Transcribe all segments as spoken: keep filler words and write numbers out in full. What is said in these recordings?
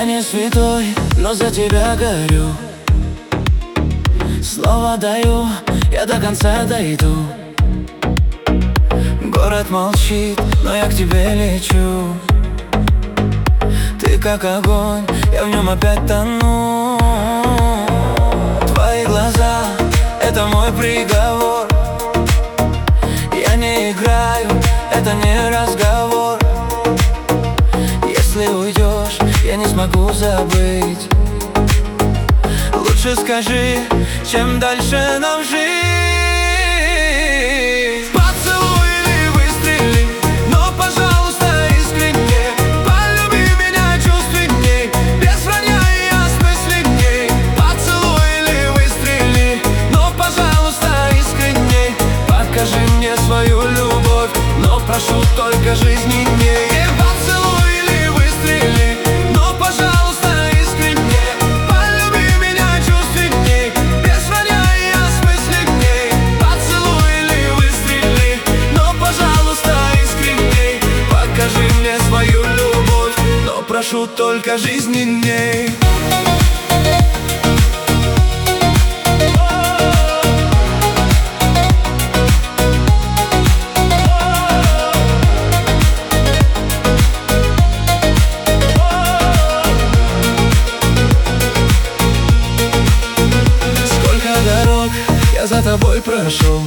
Я не святой, но за тебя горю. Слово даю, я до конца дойду. Город молчит, но я к тебе лечу. Ты как огонь, я в нем опять тону. Твои глаза — это мой приговор. Я не играю, это не разговор. Если уйдешь, я не смогу забыть. Лучше скажи, чем дальше нам жить. Поцелуй или выстрели, но, пожалуйста, искренне. Полюби меня чувственней, без вранья и осмысленней. Поцелуй или выстрели, но, пожалуйста, искренней. Покажи мне свою любовь, но прошу только жизни дней. Поцелуй или выстрели, но, пожалуйста, искренне. Полюби меня чувственней, без вранья и осмысленней. Поцелуй или выстрели, но, пожалуйста, искренней. Покажи мне свою любовь, но прошу только жизни дней. Я за тобой прошел,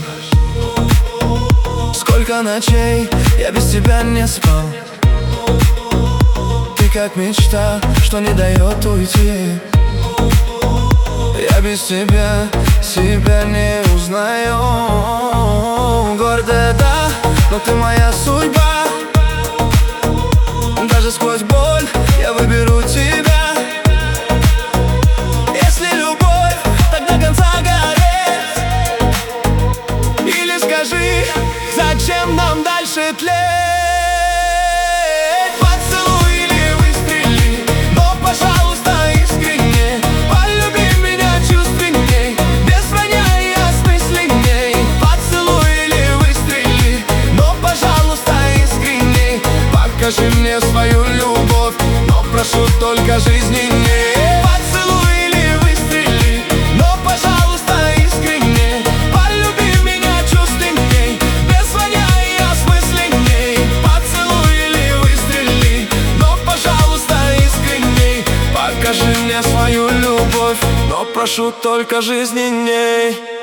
сколько ночей я без тебя не спал. Ты как мечта, что не дает уйти. Я без тебя себя не узнаю. Гордая, да, но ты моя судьба. Даже сквозь боль я выберу тебя. Если любовь, так до конца гореть. Скажи, зачем нам дальше тлеть? Поцелуй или выстрели, но, пожалуйста, искренне. Полюби меня чувственней, без вранья и осмысленней. Поцелуй или выстрели, но, пожалуйста, искренне. Покажи мне свою любовь, но прошу только жизни дней. Поцелуй или выстрели, но, пожалуйста, искренне. Полюби меня чувственней, без вранья и осмысленней. Поцелуй или выстрели, но, пожалуйста, искренней. Покажи мне свою любовь, но прошу только жизни дней.